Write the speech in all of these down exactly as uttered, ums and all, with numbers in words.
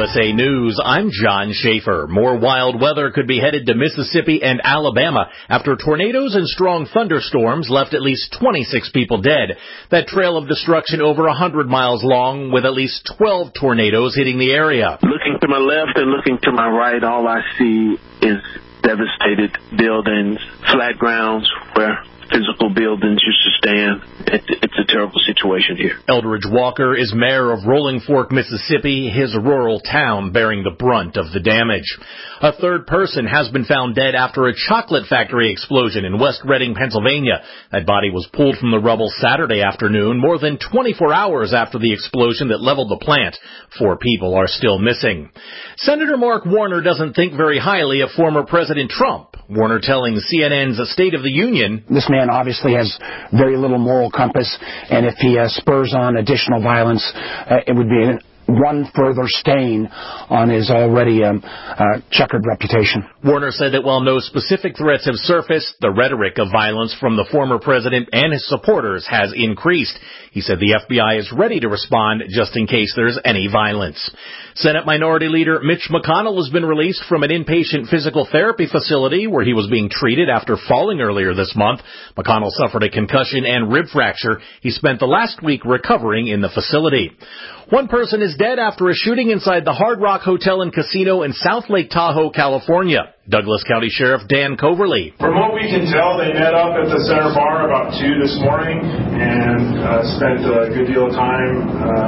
S A News, I'm John Schaefer. More wild weather could be headed to Mississippi and Alabama after tornadoes and strong thunderstorms left at least twenty-six people dead. That trail of destruction over one hundred miles long with at least twelve tornadoes hitting the area. Looking to my left and looking to my right, all I see is devastated buildings, flat grounds where physical buildings used to stand. It, it's a terrible situation here. Eldridge Walker is mayor of Rolling Fork, Mississippi, his rural town bearing the brunt of the damage. A third person has been found dead after a chocolate factory explosion in West Reading, Pennsylvania. That body was pulled from the rubble Saturday afternoon, more than twenty-four hours after the explosion that leveled the plant. Four people are still missing. Senator Mark Warner doesn't think very highly of former President Trump. Warner telling C N N's State of the Union, "This man obviously has very little moral compass, and if he uh, spurs on additional violence, uh, it would be an one further stain on his already um, uh, checkered reputation." Warner said that while no specific threats have surfaced, the rhetoric of violence from the former president and his supporters has increased. He said the F B I is ready to respond just in case there's any violence. Senate Minority Leader Mitch McConnell has been released from an inpatient physical therapy facility where he was being treated after falling earlier this month. McConnell suffered a concussion and rib fracture. He spent the last week recovering in the facility. One person is dead after a shooting inside the Hard Rock Hotel and Casino in South Lake Tahoe, California. Douglas County Sheriff Dan Coverly. From what we can tell, they met up at the Center Bar about two this morning and uh, spent a good deal of time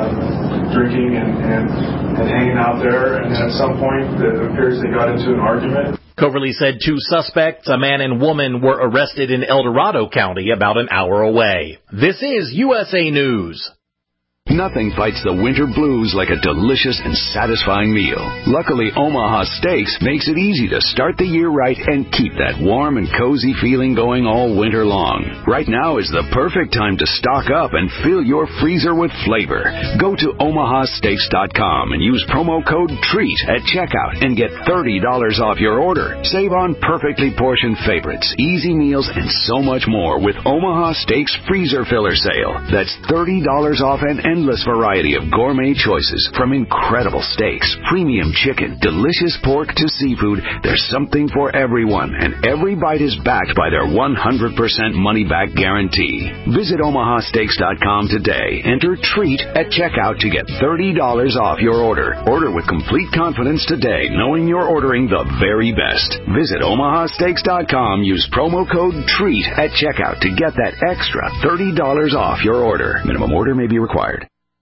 uh, drinking and, and, and hanging out there. And at some point, it appears they got into an argument. Coverly said two suspects, a man and woman, were arrested in El Dorado County about an hour away. This is U S A News. Nothing fights the winter blues like a delicious and satisfying meal. Luckily, Omaha Steaks makes it easy to start the year right and keep that warm and cozy feeling going all winter long. Right now is the perfect time to stock up and fill your freezer with flavor. Go to omaha steaks dot com and use promo code TREAT at checkout and get thirty dollars off your order. Save on perfectly portioned favorites, easy meals, and so much more with Omaha Steaks Freezer Filler Sale. That's thirty dollars off an endless variety of gourmet choices, from incredible steaks, premium chicken, delicious pork to seafood. There's something for everyone, and every bite is backed by their one hundred percent money-back guarantee. Visit omaha steaks dot com today. Enter TREAT at checkout to get thirty dollars off your order. Order with complete confidence today, knowing you're ordering the very best. Visit omaha steaks dot com. Use promo code TREAT at checkout to get that extra thirty dollars off your order. Minimum order may be required.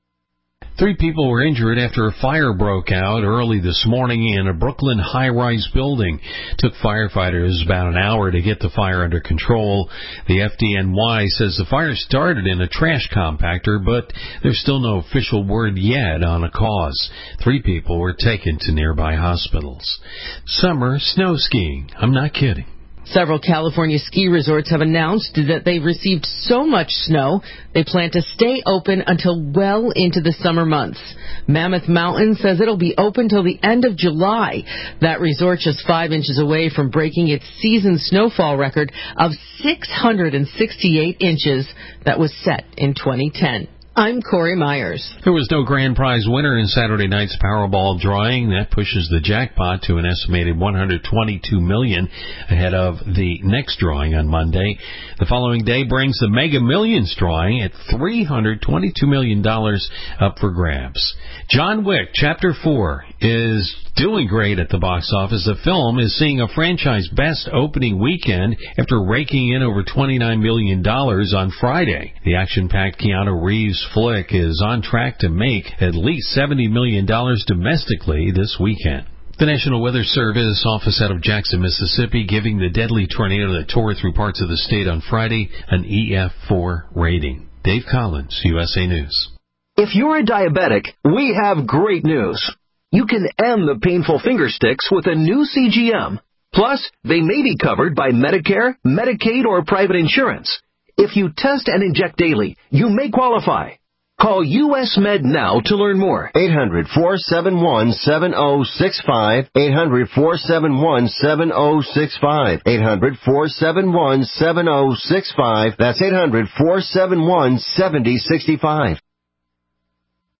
Three people were injured after a fire broke out early this morning in a Brooklyn high-rise building. It took firefighters about an hour to get the fire under control. The F D N Y says the fire started in a trash compactor, but there's still no official word yet on a cause. Three people were taken to nearby hospitals. Summer snow skiing. I'm not kidding. Several California ski resorts have announced that they've received so much snow, they plan to stay open until well into the summer months. Mammoth Mountain says it'll be open till the end of July. That resort just five inches away from breaking its season snowfall record of six hundred sixty-eight inches that was set in twenty ten. I'm Corey Myers. There was no grand prize winner in Saturday night's Powerball drawing. That pushes the jackpot to an estimated one hundred twenty-two million dollars ahead of the next drawing on Monday. The following day brings the Mega Millions drawing at three hundred twenty-two million dollars up for grabs. John Wick Chapter four is doing great at the box office. The film is seeing a franchise best opening weekend after raking in over twenty-nine million dollars on Friday. The action-packed Keanu Reeves flick is on track to make at least seventy million dollars domestically this weekend. The National Weather Service office out of Jackson, Mississippi, giving the deadly tornado that tore through parts of the state on Friday an E F four rating. Dave Collins, U S A News. If you're a diabetic, we have great news. You can end the painful finger sticks with a new C G M. Plus, they may be covered by Medicare, Medicaid, or private insurance. If you test and inject daily, you may qualify. Call U S Med now to learn more. eight hundred, four seven one, seven oh six five. eight hundred, four seven one, seven oh six five. eight hundred, four seven one, seven oh six five. That's eight hundred, four seven one, seven oh six five.